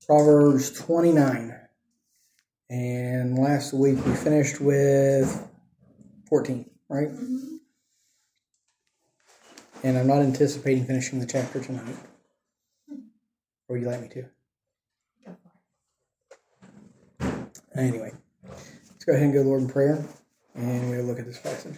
Proverbs 29. And last week we finished with 14, right? Mm-hmm. And I'm not anticipating finishing the chapter tonight. Or would you like me to? Anyway, let's go ahead and go to the Lord in prayer, and we'll look at this passage.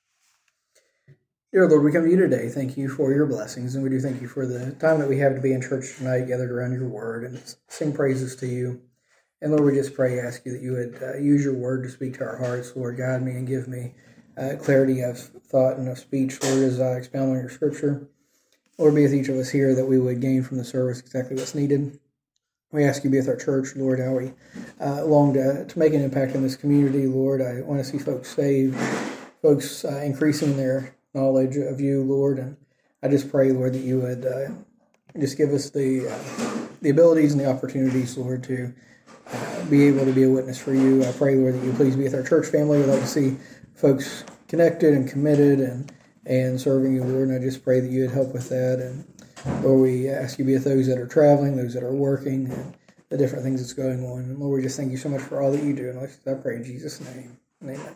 Dear Lord, we come to you today. Thank you for your blessings, and we do thank you for the time that we have to be in church tonight, gathered around your word, and sing praises to you. And Lord, we just ask you that you would use your word to speak to our hearts. Lord, guide me and give me clarity of thought and of speech, Lord, as I expound on your scripture. Lord, be with each of us here that we would gain from the service exactly what's needed. We ask you to be with our church, Lord, how we long to make an impact in this community, Lord. I want to see folks saved, folks increasing their knowledge of you, Lord. And I just pray, Lord, that you would just give us the abilities and the opportunities, Lord, to be able to be a witness for you. I pray, Lord, that you please be with our church family. We'd like to see folks connected and committed and serving you, Lord. And I just pray that you would help with that. And Lord, we ask you to be with those that are traveling, those that are working, and the different things that's going on. And Lord, we just thank you so much for all that you do. And I pray in Jesus' name. Amen.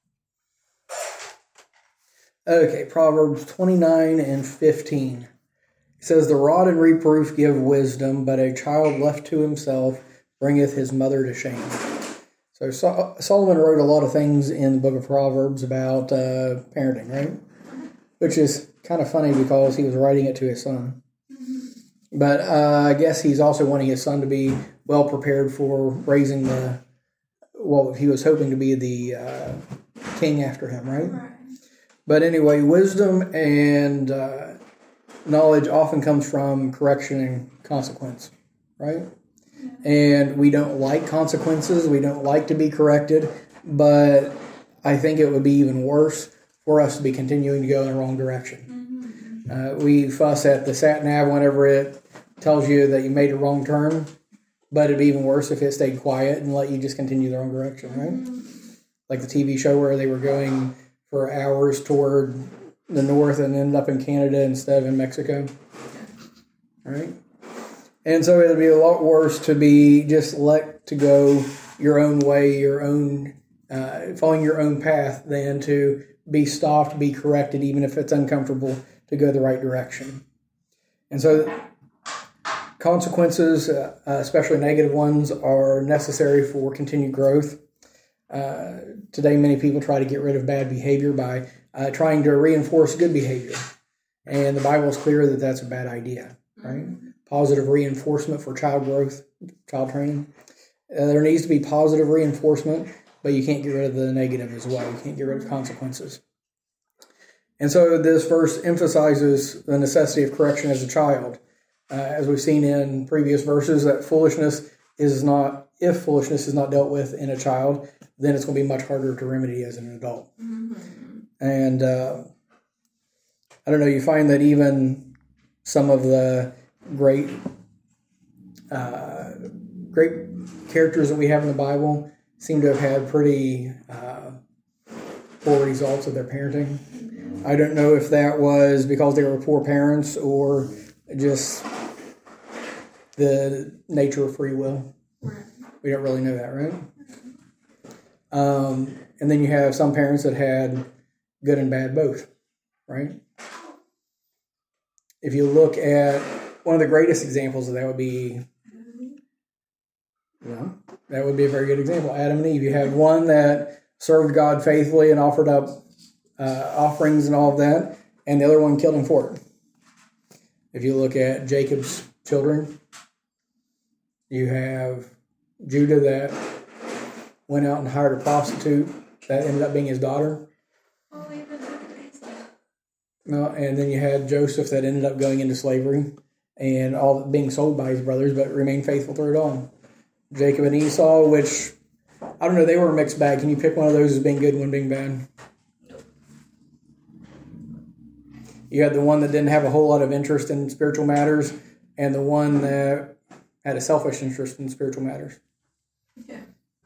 Okay, Proverbs 29 and 15. It says, "The rod and reproof give wisdom, but a child left to himself bringeth his mother to shame." So Solomon wrote a lot of things in the book of Proverbs about parenting, right? Which is kind of funny because he was writing it to his son. But I guess he's also wanting his son to be well prepared for raising what he was hoping to be the king after him, right? But anyway, wisdom and knowledge often comes from correction and consequence, right? And we don't like consequences. We don't like to be corrected. But I think it would be even worse for us to be continuing to go in the wrong direction. We fuss at the sat-nav whenever it tells you that you made a wrong turn. But it'd be even worse if it stayed quiet and let you just continue the wrong direction, right? Like the TV show where they were going for hours toward the north and ended up in Canada instead of in Mexico, right? And so it'd be a lot worse to be just let to go your own way, your own following your own path, than to be stopped, be corrected, even if it's uncomfortable, to go the right direction. And so consequences, especially negative ones, are necessary for continued growth. Today, many people try to get rid of bad behavior by trying to reinforce good behavior. And the Bible is clear that that's a bad idea, right? Positive reinforcement for child growth, child training. There needs to be positive reinforcement, but you can't get rid of the negative as well. You can't get rid of consequences. And so this verse emphasizes the necessity of correction as a child. As we've seen in previous verses, that if foolishness is not dealt with in a child, then it's going to be much harder to remedy as an adult. And I don't know, you find that even some of the great characters that we have in the Bible seem to have had pretty poor results of their parenting. I don't know if that was because they were poor parents or just the nature of free will. We don't really know that, right? And then you have some parents that had good and bad both, right? If you look at one of the greatest examples of that would be, that would be a very good example. Adam and Eve. You had one that served God faithfully and offered up offerings and all of that, and the other one killed him for it. If you look at Jacob's children, you have Judah that went out and hired a prostitute that ended up being his daughter. No, and then you had Joseph that ended up going into slavery and all being sold by his brothers, but remained faithful through it all. Jacob and Esau, which, I don't know, they were a mixed bag. Can you pick one of those as being good and one being bad? You had the one that didn't have a whole lot of interest in spiritual matters, and the one that had a selfish interest in spiritual matters. Yeah.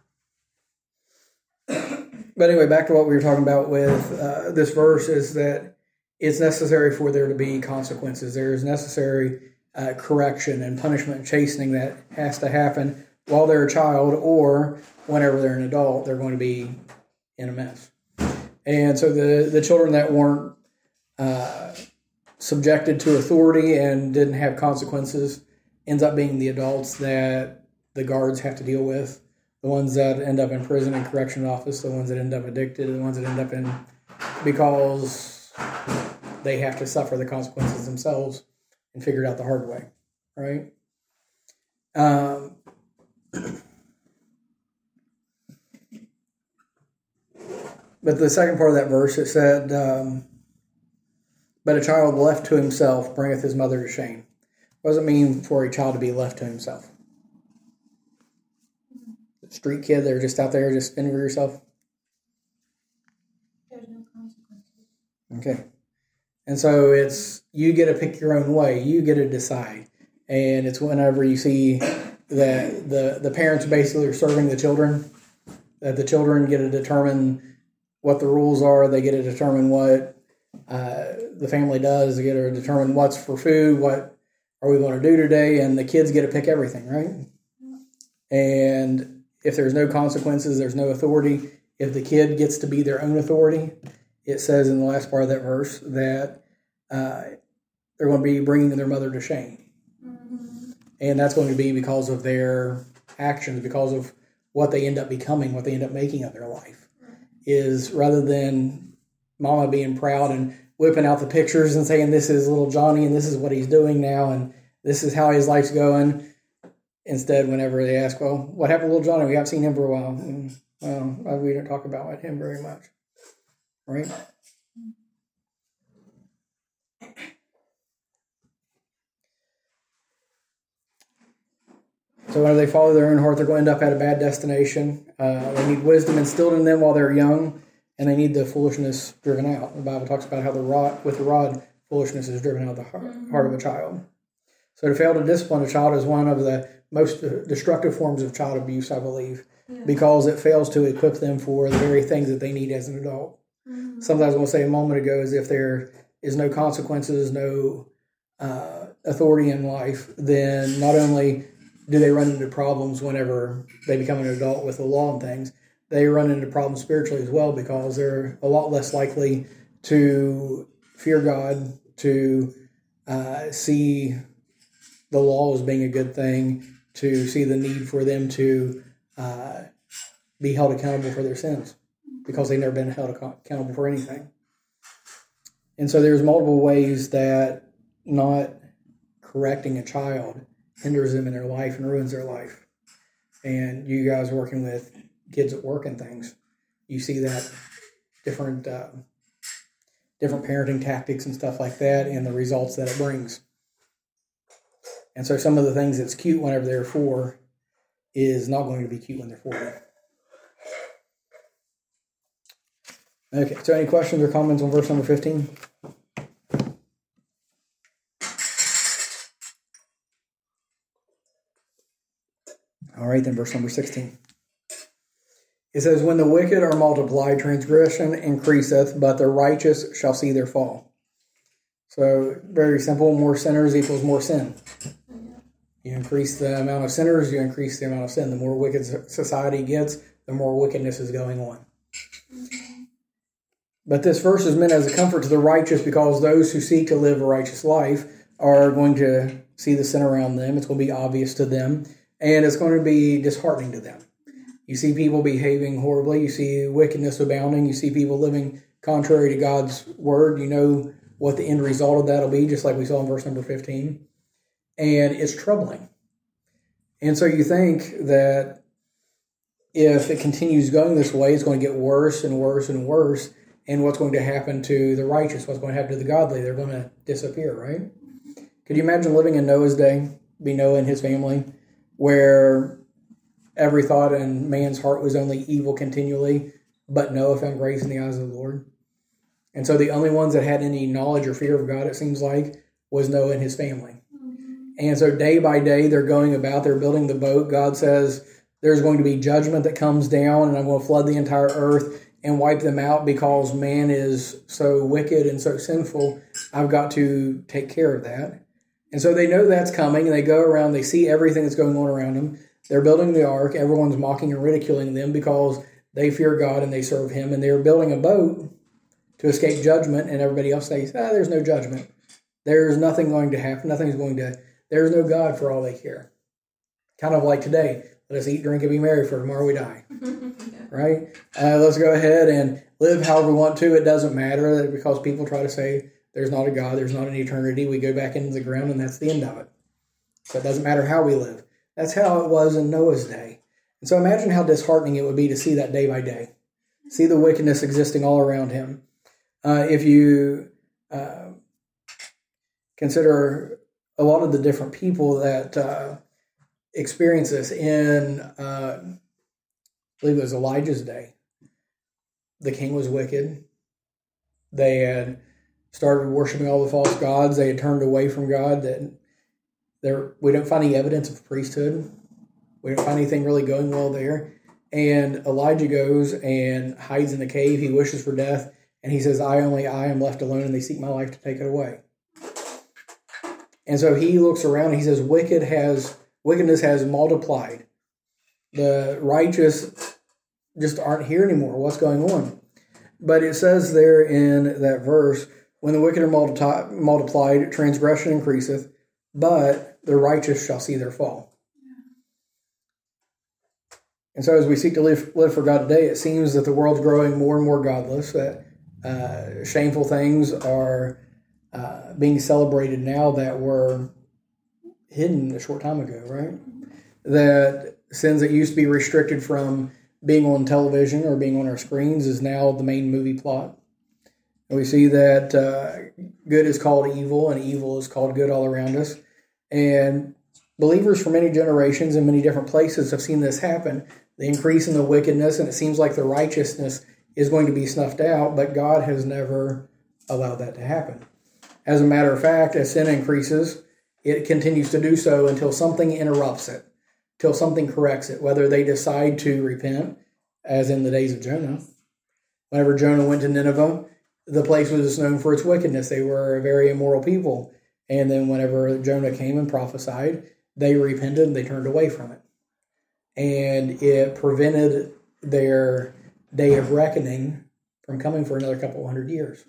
But anyway, back to what we were talking about with this verse is that it's necessary for there to be consequences. There is necessary correction and punishment and chastening that has to happen while they're a child, or whenever they're an adult, they're going to be in a mess. And so the children that weren't subjected to authority and didn't have consequences ends up being the adults that the guards have to deal with, the ones that end up in prison and correction office, the ones that end up addicted, the ones that end up in because they have to suffer the consequences themselves and figure it out the hard way, right? But the second part of that verse, it said, but a child left to himself bringeth his mother to shame. What does it mean for a child to be left to himself? Street kid, they're just out there just spinning for yourself? There's no consequences. Okay. And so it's, you get to pick your own way. You get to decide. And it's whenever you see that the parents basically are serving the children, that the children get to determine what the rules are. They get to determine what the family does. They get to determine what's for food, what are we going to do today, and the kids get to pick everything, right? And if there's no consequences, there's no authority. If the kid gets to be their own authority, it says in the last part of that verse that they're going to be bringing their mother to shame. Mm-hmm. And that's going to be because of their actions, because of what they end up becoming, what they end up making of their life. Is rather than mama being proud and whipping out the pictures and saying, this is little Johnny and this is what he's doing now and this is how his life's going. Instead, whenever they ask, well, what happened to little Johnny? We haven't seen him for a while. And, well, we don't talk about him very much. Right? So when they follow their own heart, they're going to end up at a bad destination. They need wisdom instilled in them while they're young, and they need the foolishness driven out. The Bible talks about how with the rod, foolishness is driven out of the heart of a child. So to fail to discipline a child is one of the most destructive forms of child abuse, I believe, because it fails to equip them for the very things that they need as an adult. Mm-hmm. Something I was going to say a moment ago is if there is no consequences, no authority in life, then not only do they run into problems whenever they become an adult with the law and things, they run into problems spiritually as well because they're a lot less likely to fear God, to see the law as being a good thing, to see the need for them to be held accountable for their sins because they've never been held accountable for anything. And so there's multiple ways that not correcting a child hinders them in their life and ruins their life. And you guys working with kids at work and things, you see that different parenting tactics and stuff like that and the results that it brings. And so some of the things that's cute whenever they're 4 is not going to be cute when they're 40. Okay, so any questions or comments on verse number 15? All right, then verse number 16. It says, when the wicked are multiplied, transgression increaseth, but the righteous shall see their fall. So, very simple, more sinners equals more sin. You increase the amount of sinners, you increase the amount of sin. The more wicked society gets, the more wickedness is going on. But this verse is meant as a comfort to the righteous because those who seek to live a righteous life are going to see the sin around them. It's going to be obvious to them, and it's going to be disheartening to them. You see people behaving horribly. You see wickedness abounding. You see people living contrary to God's word. You know what the end result of that will be, just like we saw in verse number 15. And it's troubling. And so you think that if it continues going this way, it's going to get worse and worse and worse. And what's going to happen to the righteous? What's going to happen to the godly? They're going to disappear, right? Could you imagine living in Noah's day, be Noah and his family, where every thought in man's heart was only evil continually, but Noah found grace in the eyes of the Lord? And so the only ones that had any knowledge or fear of God, it seems like, was Noah and his family. And so day by day, they're going about, they're building the boat. God says there's going to be judgment that comes down, and I'm going to flood the entire earth and wipe them out because man is so wicked and so sinful. I've got to take care of that. And so they know that's coming, and they go around, they see everything that's going on around them. They're building the ark. Everyone's mocking and ridiculing them because they fear God and they serve him. And they're building a boat to escape judgment, and everybody else says, there's no judgment. There's nothing going to happen. There's no God for all they care. Kind of like today. Let us eat, drink, and be merry, for tomorrow we die. Right? Let's go ahead and live however we want to. It doesn't matter, because people try to say there's not a God, there's not an eternity. We go back into the ground, and that's the end of it. So it doesn't matter how we live. That's how it was in Noah's day. And so imagine how disheartening it would be to see that day by day. See the wickedness existing all around him. If you consider a lot of the different people that experience this in, I believe it was Elijah's day. The king was wicked. They had started worshiping all the false gods. They had turned away from God. We don't find any evidence of priesthood. We don't find anything really going well there. And Elijah goes and hides in the cave. He wishes for death. And he says, I am left alone, and they seek my life to take it away. And so he looks around and he says, wickedness has multiplied. The righteous just aren't here anymore. What's going on? But it says there in that verse, when the wicked are multiplied, transgression increaseth, but the righteous shall see their fall. And so as we seek to live for God today, it seems that the world's growing more and more godless, that shameful things are being celebrated now that were hidden a short time ago, right? That sins that used to be restricted from being on television or being on our screens is now the main movie plot. And we see that good is called evil and evil is called good all around us. And believers from many generations in many different places have seen this happen. The increase in the wickedness, and it seems like the righteousness is going to be snuffed out, but God has never allowed that to happen. As a matter of fact, as sin increases, it continues to do so until something interrupts it, till something corrects it, whether they decide to repent, as in the days of Jonah. Whenever Jonah went to Nineveh, the place was known for its wickedness. They were a very immoral people. And then whenever Jonah came and prophesied, they repented and they turned away from it. And it prevented their day of reckoning from coming for another couple hundred years.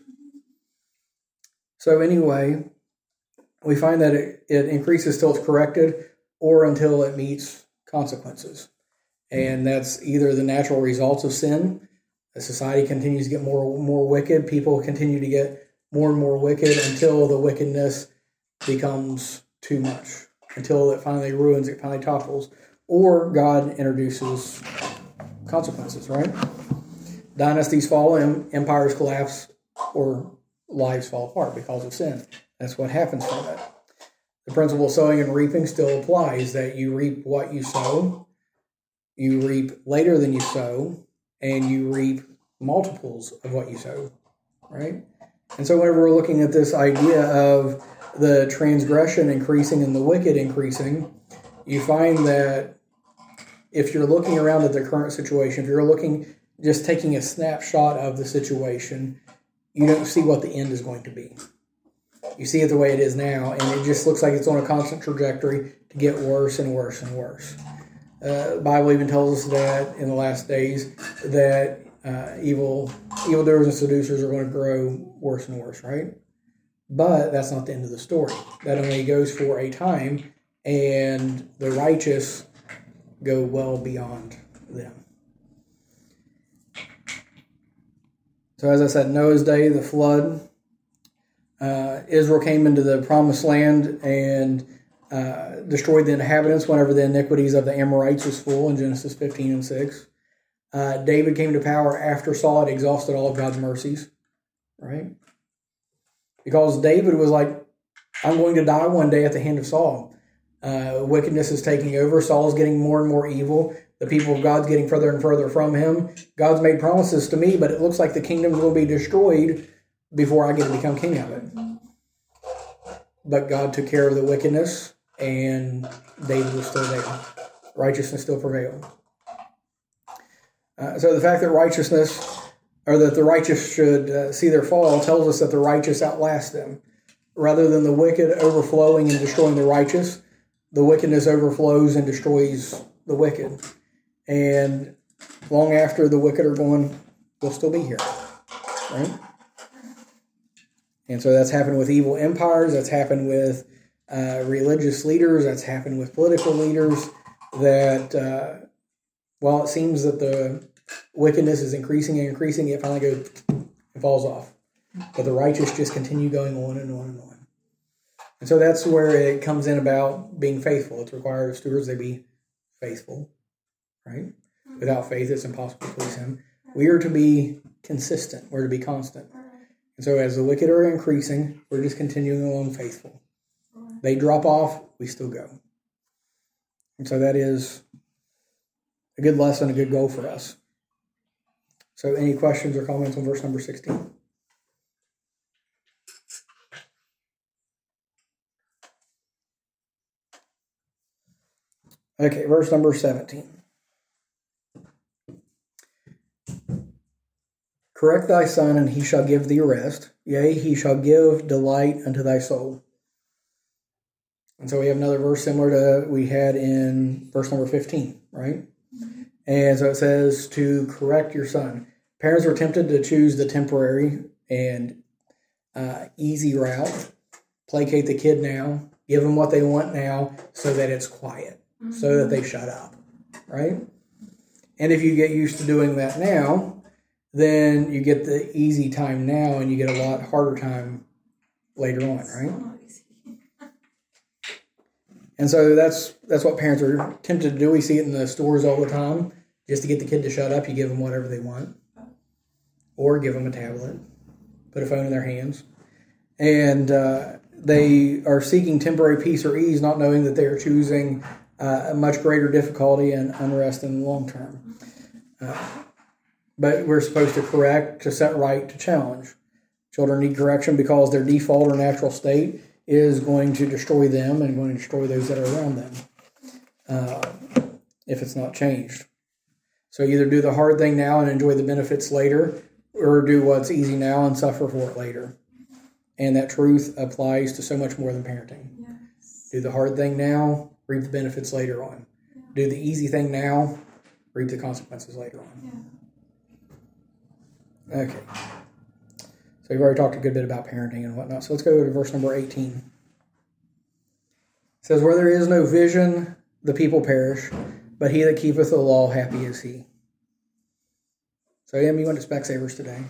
So anyway, we find that it increases till it's corrected or until it meets consequences. And that's either the natural results of sin. The society continues to get more and more wicked. People continue to get more and more wicked until the wickedness becomes too much, until it finally ruins, it finally topples. Or God introduces consequences, right? Dynasties fall, empires collapse, or lives fall apart because of sin. That's what happens from it. The principle of sowing and reaping still applies, that you reap what you sow, you reap later than you sow, and you reap multiples of what you sow, right? And so whenever we're looking at this idea of the transgression increasing and the wicked increasing, you find that if you're looking around at the current situation, if you're looking, just taking a snapshot of the situation, you don't see what the end is going to be. You see it the way it is now, and it just looks like it's on a constant trajectory to get worse and worse and worse. The Bible even tells us that in the last days that evildoers and seducers are going to grow worse and worse, right? But that's not the end of the story. That only goes for a time, and the righteous go well beyond them. So as I said, Noah's day, the flood, Israel came into the promised land and destroyed the inhabitants whenever the iniquities of the Amorites was full in Genesis 15 and 6. David came to power after Saul had exhausted all of God's mercies, right? Because David was like, I'm going to die one day at the hand of Saul. Wickedness is taking over. Saul's getting more and more evil. The people of God's getting further and further from him. God's made promises to me, but it looks like the kingdom will be destroyed before I get to become king of it. But God took care of the wickedness, and David was still there. Righteousness still prevailed. So the fact that the righteous should see their fall tells us that the righteous outlast them. rather than the wicked overflowing and destroying the righteous, the wickedness overflows and destroys the wicked. And long after the wicked are gone, we'll still be here, right? And so that's happened with evil empires. That's happened with religious leaders. That's happened with political leaders. That while it seems that the wickedness is increasing and increasing, it finally goes and falls off. But the righteous just continue going on and on and on. And so that's where it comes in about being faithful. It's required of stewards they be faithful, right? Without faith, it's impossible to please him. We are to be consistent. We're to be constant. And so as the wicked are increasing, we're just continuing along faithful. They drop off, we still go. And so that is a good lesson, a good goal for us. So any questions or comments on verse number 16? Okay, verse number 17. Correct thy son, and he shall give thee rest. Yea, he shall give delight unto thy soul. And so we have another verse similar to we had in verse number 15, right? And so it says to correct your son. Parents were tempted to choose the temporary and easy route. Placate the kid now. Give them what they want now so that it's quiet. So that they shut up, right? And if you get used to doing that now, then you get the easy time now and you get a lot harder time later on, right? And so that's what parents are tempted to do. We see it in the stores all the time. Just to get the kid to shut up, you give them whatever they want. Or give them a tablet. Put a phone in their hands. And they are seeking temporary peace or ease, not knowing that they are choosing a much greater difficulty and unrest in the long term. But we're supposed to correct, to set right, to challenge. Children need correction because their default or natural state is going to destroy them and going to destroy those that are around them if it's not changed. So either do the hard thing now and enjoy the benefits later, or do what's easy now and suffer for it later. And that truth applies to so much more than parenting. Yes. Do the hard thing now, reap the benefits later on. Yeah. Do the easy thing now, reap the consequences later on. Yeah. Okay. So we've already talked a good bit about parenting and whatnot. So let's go to verse number 18. It says, where there is no vision, the people perish, but he that keepeth the law, happy is he. So, Em, you went to Specsavers today.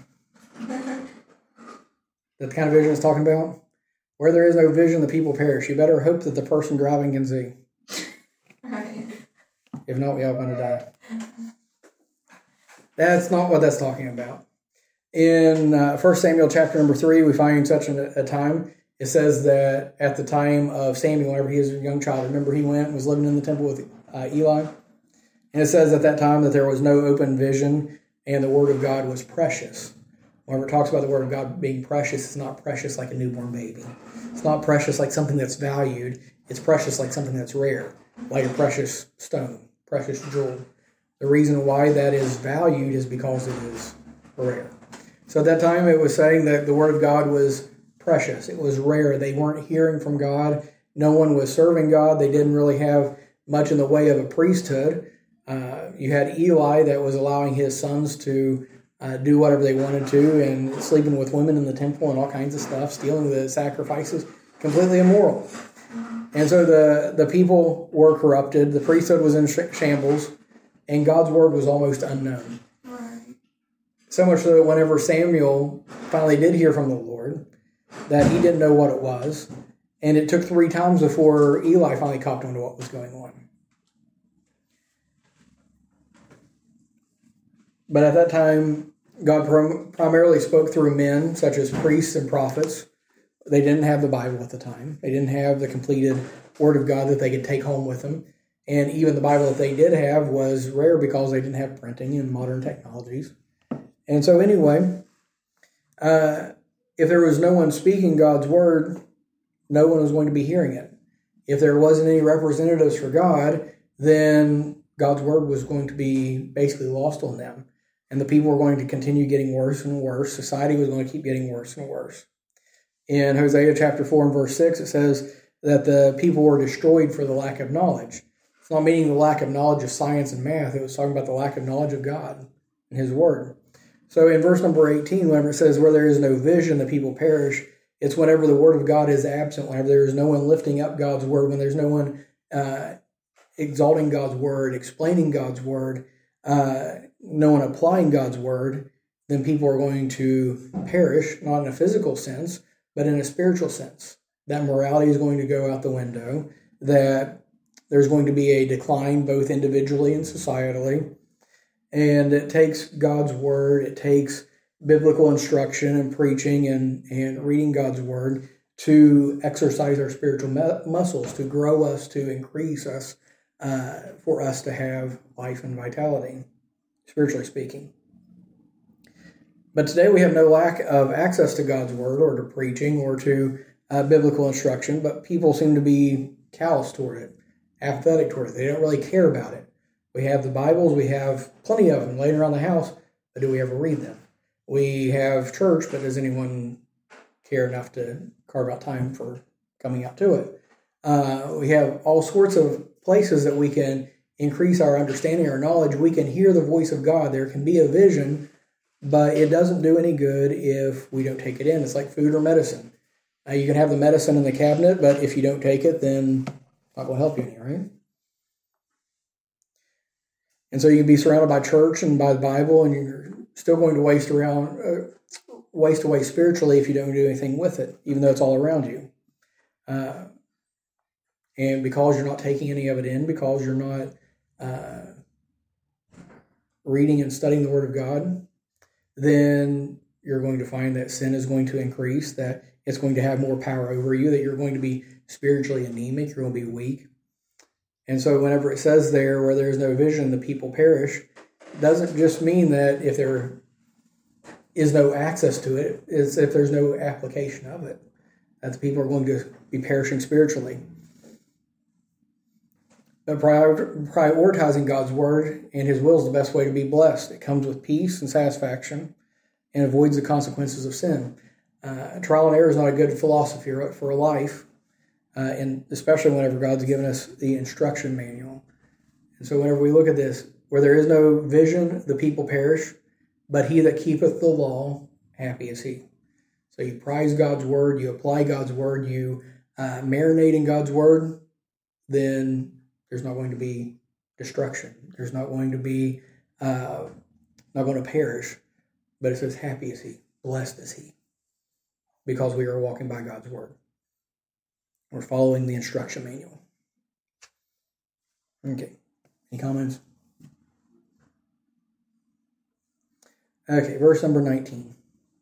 That the kind of vision it's talking about? Where there is no vision, the people perish. You better hope that the person driving can see. Right. If not, we all going to die. That's not what that's talking about. In 1 Samuel chapter number 3, we find such a time. It says that at the time of Samuel, whenever he was a young child, remember he went and was living in the temple with Eli? And it says at that time that there was no open vision and the word of God was precious. Whenever it talks about the word of God being precious, it's not precious like a newborn baby. It's not precious like something that's valued. It's precious like something that's rare, like a precious stone, precious jewel. The reason why that is valued is because it is rare. So at that time, it was saying that the word of God was precious. It was rare. They weren't hearing from God. No one was serving God. They didn't really have much in the way of a priesthood. You had Eli that was allowing his sons to do whatever they wanted to and sleeping with women in the temple and all kinds of stuff, stealing the sacrifices, completely immoral. And so the people were corrupted. The priesthood was in shambles, and God's word was almost unknown. So much so that whenever Samuel finally did hear from the Lord, that he didn't know what it was. And it took 3 times before Eli finally caught on to what was going on. But at that time, God primarily spoke through men, such as priests and prophets. They didn't have the Bible at the time. They didn't have the completed Word of God that they could take home with them. And even the Bible that they did have was rare because they didn't have printing and modern technologies. And so anyway, if there was no one speaking God's word, no one was going to be hearing it. If there wasn't any representatives for God, then God's word was going to be basically lost on them. And the people were going to continue getting worse and worse. Society was going to keep getting worse and worse. In Hosea chapter 4 and verse 6, it says that the people were destroyed for the lack of knowledge. It's not meaning the lack of knowledge of science and math. It was talking about the lack of knowledge of God and His Word. So in verse number 18, whenever it says, where there is no vision, the people perish, it's whenever the Word of God is absent, whenever there is no one lifting up God's Word, when there's no one exalting God's Word, explaining God's Word, no one applying God's Word, then people are going to perish, not in a physical sense, but in a spiritual sense. That morality is going to go out the window, that there's going to be a decline both individually and societally. And it takes God's Word, it takes biblical instruction and preaching and reading God's Word to exercise our spiritual muscles, to grow us, to increase us, for us to have life and vitality, spiritually speaking. But today we have no lack of access to God's Word or to preaching or to biblical instruction, but people seem to be callous toward it, apathetic toward it. They don't really care about it. We have the Bibles, we have plenty of them laying around the house, but do we ever read them? We have church, but does anyone care enough to carve out time for coming out to it? We have all sorts of places that we can increase our understanding, our knowledge. We can hear the voice of God. There can be a vision, but it doesn't do any good if we don't take it in. It's like food or medicine. You can have the medicine in the cabinet, but if you don't take it, then it's not going to help you any, right? And so you can be surrounded by church and by the Bible, and you're still going to waste away spiritually if you don't do anything with it, even though it's all around you. And because you're not taking any of it in, because you're not reading and studying the Word of God, then you're going to find that sin is going to increase, that it's going to have more power over you, that you're going to be spiritually anemic, you're going to be weak. And so whenever it says there, where there's no vision, the people perish, doesn't just mean that if there is no access to it, it's if there's no application of it, that the people are going to be perishing spiritually. But prioritizing God's Word and His will is the best way to be blessed. It comes with peace and satisfaction and avoids the consequences of sin. Trial and error is not a good philosophy for a life, and especially whenever God's given us the instruction manual. And so whenever we look at this, where there is no vision, the people perish, but he that keepeth the law, happy is he. So you prize God's Word, you apply God's Word, you marinate in God's Word, then there's not going to be destruction. There's not going to be, not going to perish. But it says, happy is he, blessed is he, because we are walking by God's Word. We're following the instruction manual. Okay, any comments? Okay, verse number 19.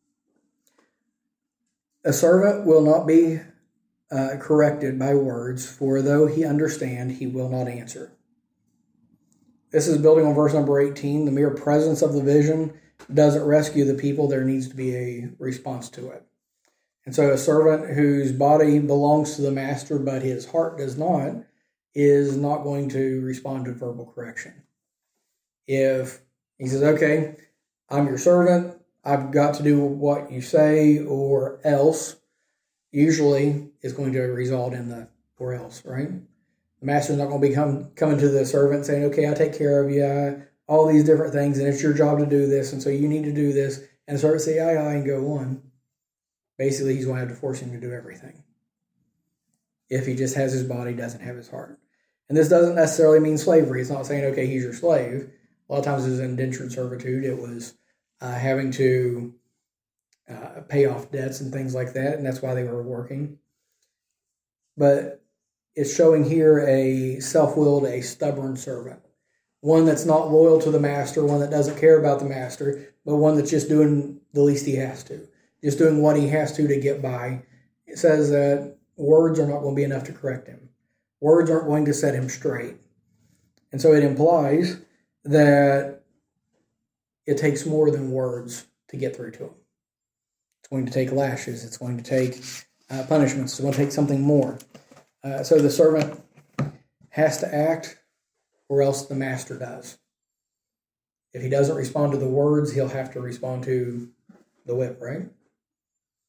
A servant will not be corrected by words, for though he understand, he will not answer. This is building on verse number 18. The mere presence of the vision doesn't rescue the people. There needs to be a response to it. And so a servant whose body belongs to the master, but his heart does not, is not going to respond to verbal correction. If he says, okay, I'm your servant, I've got to do what you say, or else, usually it's going to result in the or else, right? The master's not going to be coming to the servant saying, okay, I take care of you, all these different things, and it's your job to do this, and so you need to do this, and the servant say, aye, and go on. Basically, he's going to have to force him to do everything. If he just has his body, doesn't have his heart. And this doesn't necessarily mean slavery. It's not saying, okay, he's your slave. A lot of times it was indentured servitude. It was having to pay off debts and things like that, and that's why they were working. But it's showing here a self-willed, a stubborn servant. One that's not loyal to the master, one that doesn't care about the master, but one that's just doing the least he has to. Just doing what he has to get by. It says that words are not going to be enough to correct him. Words aren't going to set him straight. And so it implies that it takes more than words to get through to him. It's going to take lashes. It's going to take punishments. It's going to take something more. So the servant has to act, or else the master does. If he doesn't respond to the words, he'll have to respond to the whip, right?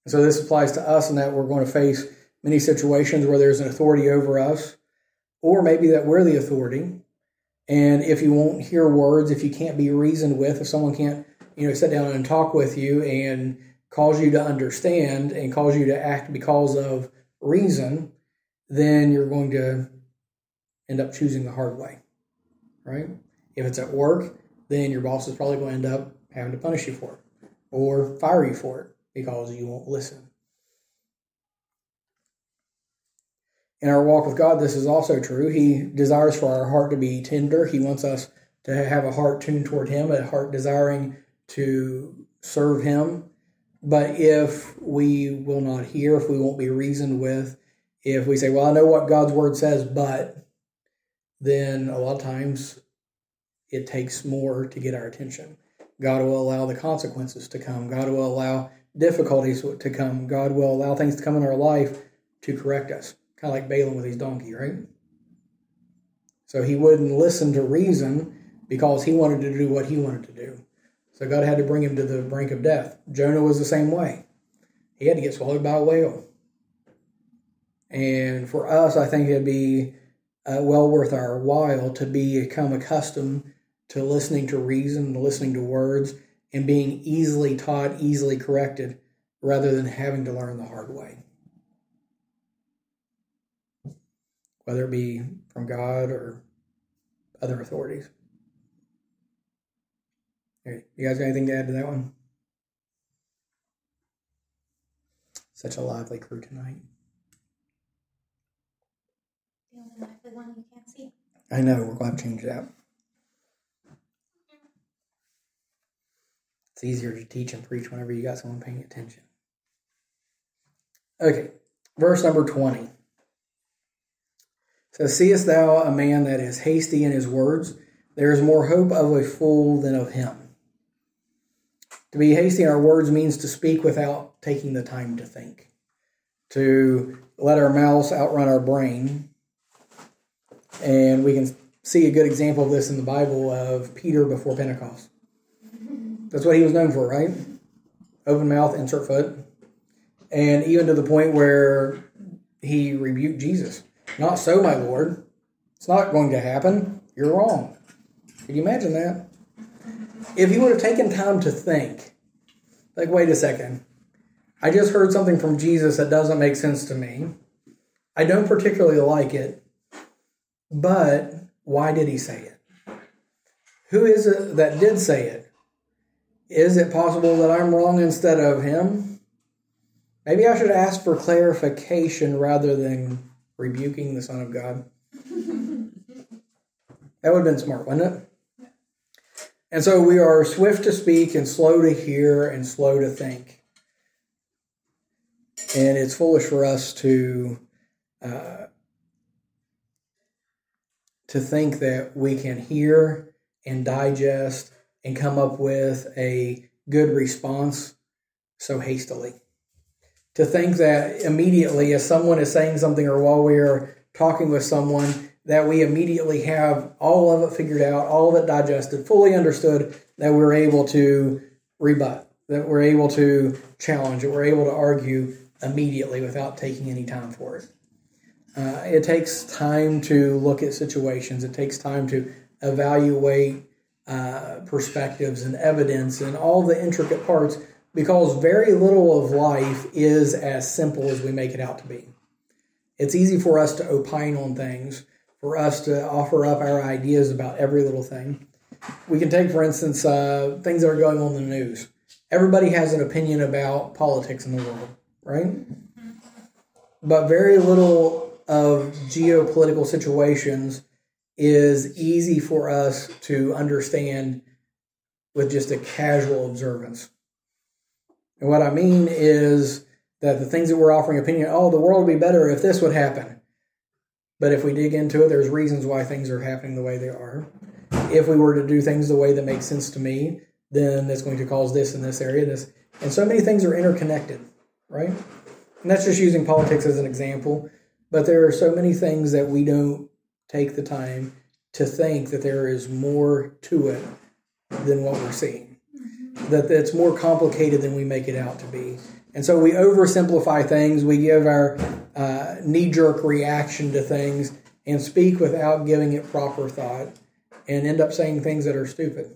And so this applies to us in that we're going to face many situations where there's an authority over us, or maybe that we're the authority. And if you won't hear words, if you can't be reasoned with, if someone can't, sit down and talk with you and cause you to understand and cause you to act because of reason, then you're going to end up choosing the hard way, right? If it's at work, then your boss is probably going to end up having to punish you for it or fire you for it because you won't listen. In our walk with God, this is also true. He desires for our heart to be tender. He wants us to have a heart tuned toward Him, a heart desiring to serve Him. But if we will not hear, if we won't be reasoned with, if we say, well, I know what God's Word says, but then a lot of times it takes more to get our attention. God will allow the consequences to come. God will allow difficulties to come. God will allow things to come in our life to correct us. Kind of like Balaam with his donkey, right? So he wouldn't listen to reason because he wanted to do what he wanted to do. So God had to bring him to the brink of death. Jonah was the same way. He had to get swallowed by a whale. And for us, I think it'd be well worth our while to become accustomed to listening to reason, listening to words, and being easily taught, easily corrected, rather than having to learn the hard way. Whether it be from God or other authorities. You guys got anything to add to that one? Such a lively crew tonight. The only lively one you can't see. I know, we're going to change that. It's easier to teach and preach whenever you got someone paying attention. Okay, verse number 20. So, seest thou a man that is hasty in his words? There is more hope of a fool than of him. To be hasty in our words means to speak without taking the time to think. To let our mouths outrun our brain. And we can see a good example of this in the Bible of Peter before Pentecost. That's what he was known for, right? Open mouth, insert foot. And even to the point where he rebuked Jesus. Not so, my Lord. It's not going to happen. You're wrong. Can you imagine that? If he would have taken time to think, like, wait a second. I just heard something from Jesus that doesn't make sense to me. I don't particularly like it. But why did he say it? Who is it that did say it? Is it possible that I'm wrong instead of him? Maybe I should ask for clarification rather than rebuking the Son of God. That would have been smart, wouldn't it? And so we are swift to speak and slow to hear and slow to think. And it's foolish for us to think that we can hear and digest and come up with a good response so hastily. To think that immediately, as someone is saying something or while we are talking with someone, that we immediately have all of it figured out, all of it digested, fully understood, that we're able to rebut, that we're able to challenge, that we're able to argue immediately without taking any time for it. It takes time to look at situations. It takes time to evaluate perspectives and evidence and all the intricate parts, because very little of life is as simple as we make it out to be. It's easy for us to opine on things, for us to offer up our ideas about every little thing. We can take, for instance, things that are going on in the news. Everybody has an opinion about politics in the world, right? But very little of geopolitical situations is easy for us to understand with just a casual observance. And what I mean is that the things that we're offering opinion, the world would be better if this would happen. But if we dig into it, there's reasons why things are happening the way they are. If we were to do things the way that makes sense to me, then that's going to cause this in this area. And so many things are interconnected, right? And that's just using politics as an example. But there are so many things that we don't take the time to think that there is more to it than what we're seeing. That it's more complicated than we make it out to be. And so we oversimplify things. We give our knee-jerk reaction to things and speak without giving it proper thought and end up saying things that are stupid.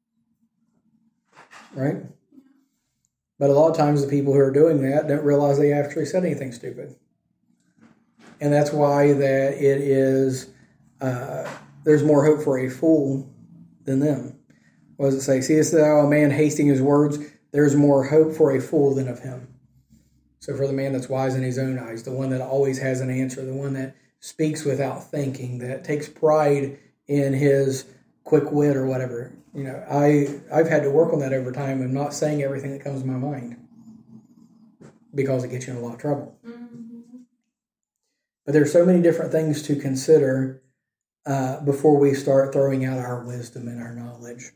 Right? But a lot of times the people who are doing that don't realize they actually said anything stupid. And that's why that it is, there's more hope for a fool than them. What does it say? Seest thou a man hasting his words? There's more hope for a fool than of him. So for the man that's wise in his own eyes, the one that always has an answer, the one that speaks without thinking, that takes pride in his quick wit or whatever. You know, I've had to work on that over time and not saying everything that comes to my mind because it gets you in a lot of trouble. Mm-hmm. But there's so many different things to consider before we start throwing out our wisdom and our knowledge.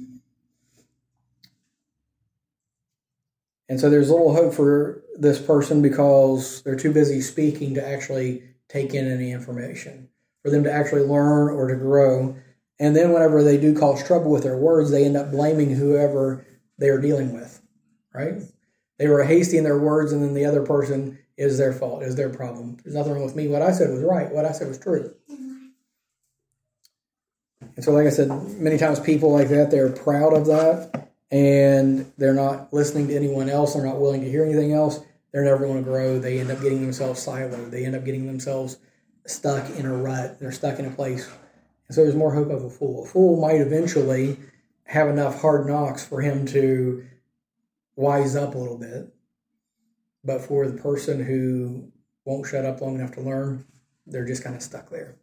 And so there's little hope for this person because they're too busy speaking to actually take in any information, for them to actually learn or to grow. And then whenever they do cause trouble with their words, they end up blaming whoever they're dealing with, right? They were hasty in their words, and then the other person is their fault, is their problem. There's nothing wrong with me. What I said was right. What I said was true. And so, like I said, many times people like that, they're proud of that, and they're not listening to anyone else. They're not willing to hear anything else. They're never going to grow. They end up getting themselves siloed. They end up getting themselves stuck in a rut. They're stuck in a place. And so there's more hope of a fool. A fool might eventually have enough hard knocks for him to wise up a little bit. But for the person who won't shut up long enough to learn, they're just kind of stuck there.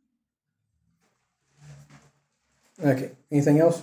Okay, anything else?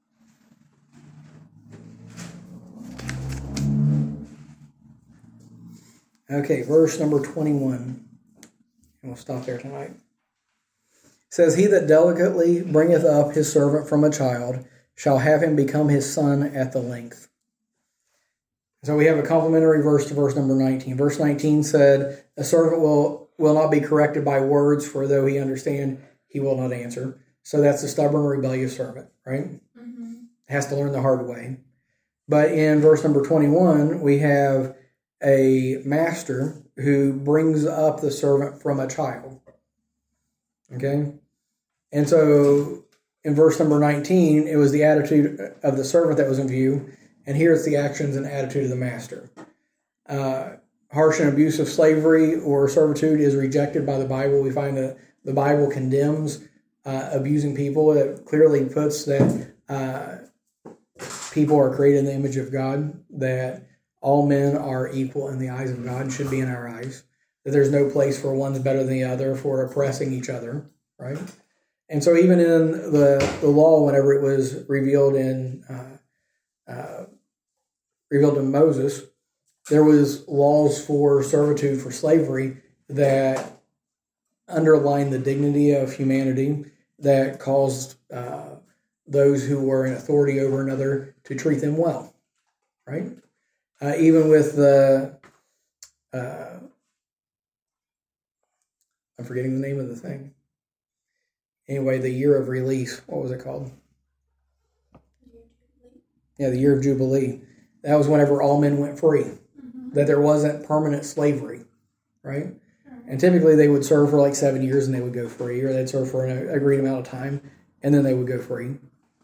Okay, verse number 21. And we'll stop there tonight. It says, He that delicately bringeth up his servant from a child shall have him become his son at the length. So we have a complementary verse to verse number 19. Verse 19 said, A servant will not be corrected by words, for though he understand, he will not answer. So that's a stubborn, rebellious servant, right? Mm-hmm. Has to learn the hard way. But in verse number 21, we have a master who brings up the servant from a child. Okay? And so in verse number 19, it was the attitude of the servant that was in view. And here it's the actions and attitude of the master. Harsh and abusive slavery or servitude is rejected by the Bible. We find that the Bible condemns abusing people. It clearly puts that people are created in the image of God, that all men are equal in the eyes of God and should be in our eyes, that there's no place for one's better than the other, for oppressing each other, right? And so even in the law, whenever it was revealed in Moses, there was laws for servitude, for slavery, that underlined the dignity of humanity, that caused those who were in authority over another to treat them well, right? Even with the, I'm forgetting the name of the thing. Anyway, the year of release, what was it called? Yeah, the year of Jubilee. That was whenever all men went free, that there wasn't permanent slavery, right? And typically they would serve for like 7 years and they would go free, or they'd serve for an agreed amount of time and then they would go free.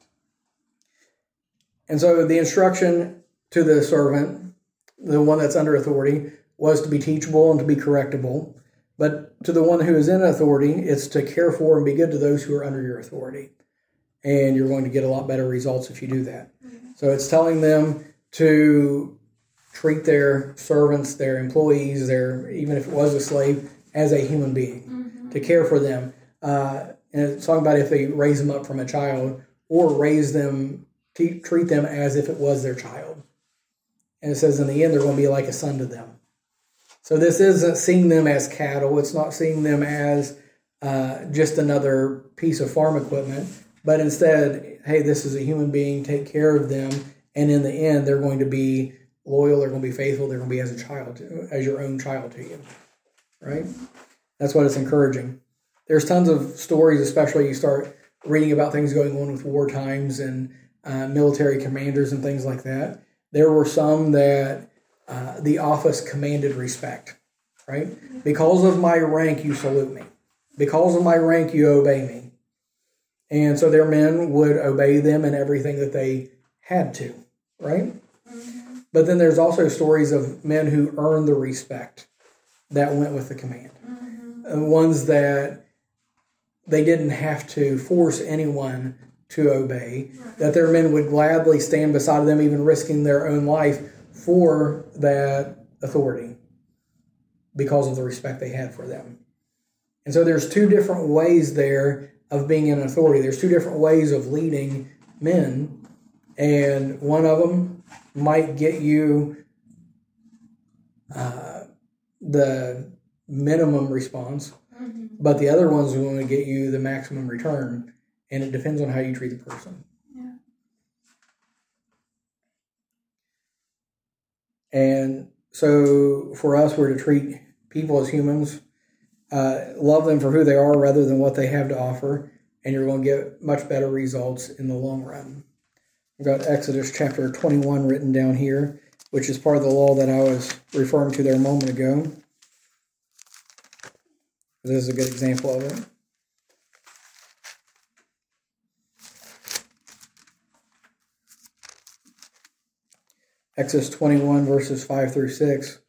And so the instruction to the servant, the one that's under authority, was to be teachable and to be correctable. But to the one who is in authority, it's to care for and be good to those who are under your authority. And you're going to get a lot better results if you do that. Mm-hmm. So it's telling them to treat their servants, their employees, even if it was a slave, as a human being, mm-hmm. to care for them. And it's talking about if they raise them up from a child, or raise them, treat them as if it was their child. And it says in the end, they're going to be like a son to them. So this isn't seeing them as cattle. It's not seeing them as just another piece of farm equipment. But instead, hey, this is a human being. Take care of them. And in the end, they're going to be loyal. They're going to be faithful. They're going to be as a child, as your own child to you. Right? That's what it's encouraging. There's tons of stories, especially you start reading about things going on with war times and military commanders and things like that. There were some that the office commanded respect, right? Because of my rank, you salute me. Because of my rank, you obey me. And so their men would obey them in everything that they had to, right? Mm-hmm. But then there's also stories of men who earned the respect that went with the command. Mm-hmm. Ones that they didn't have to force anyone to obey, that their men would gladly stand beside them, even risking their own life for that authority because of the respect they had for them. And so there's two different ways there of being in authority. There's two different ways of leading men, and one of them might get you the minimum response, but the other one's going to get you the maximum return, and it depends on how you treat the person. Yeah. And so for us, we're to treat people as humans, love them for who they are rather than what they have to offer, and you're going to get much better results in the long run. We've got Exodus chapter 21 written down here, which is part of the law that I was referring to there a moment ago. This is a good example of it. Exodus 21, verses 5 through 6.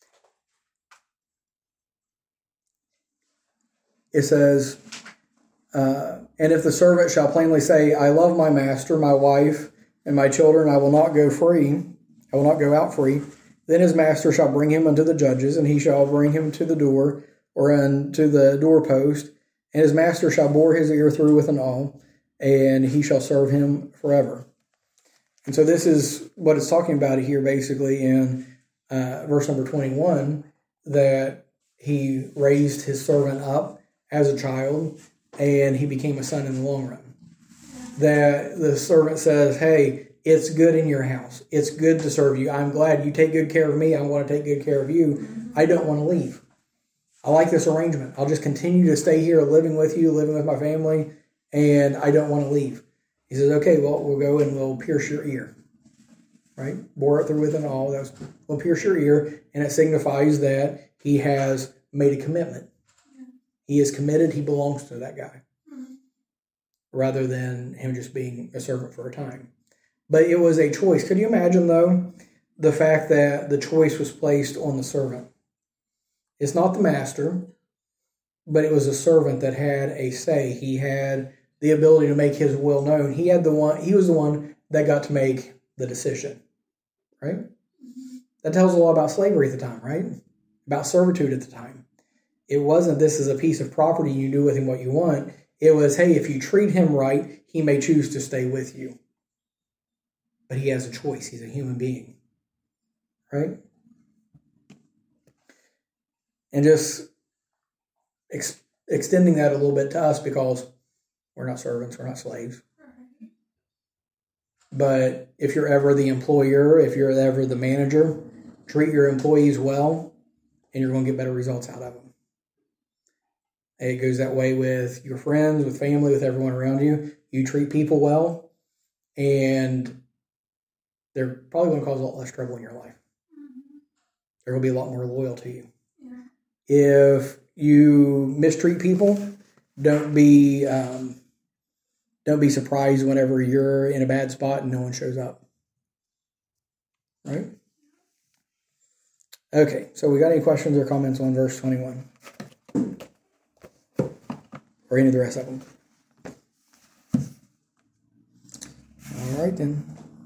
It says, and if the servant shall plainly say, I love my master, my wife, and my children, I will not go free, I will not go out free, then his master shall bring him unto the judges, and he shall bring him to the door, or unto the doorpost, and his master shall bore his ear through with an awl, and he shall serve him forever. And so this is what it's talking about here, basically, in verse number 21, that he raised his servant up as a child, and he became a son in the long run. That the servant says, hey, it's good in your house. It's good to serve you. I'm glad you take good care of me. I want to take good care of you. I don't want to leave. I like this arrangement. I'll just continue to stay here living with you, living with my family, and I don't want to leave. He says, okay, well, we'll go and we'll pierce your ear. Right? Bore it through with an awl. We'll pierce your ear, and it signifies that he has made a commitment. He is committed. He belongs to that guy. Rather than him just being a servant for a time. But it was a choice. Could you imagine, though, the fact that the choice was placed on the servant? It's not the master, but it was a servant that had a say. He had the ability to make his will known. He was the one that got to make the decision. Right? That tells a lot about slavery at the time, right? About servitude at the time. It wasn't, this is a piece of property, you do with him what you want. It was, hey, if you treat him right, he may choose to stay with you. But he has a choice. He's a human being. Right? And just extending that a little bit to us, because we're not servants, we're not slaves. But if you're ever the employer, if you're ever the manager, treat your employees well, and you're going to get better results out of them. It goes that way with your friends, with family, with everyone around you. You treat people well, and they're probably going to cause a lot less trouble in your life. They're going to be a lot more loyal to you. Yeah. If you mistreat people, don't be surprised whenever you're in a bad spot and no one shows up. Right? Okay, so we got any questions or comments on verse 21? Or any of the rest of them? All right, then.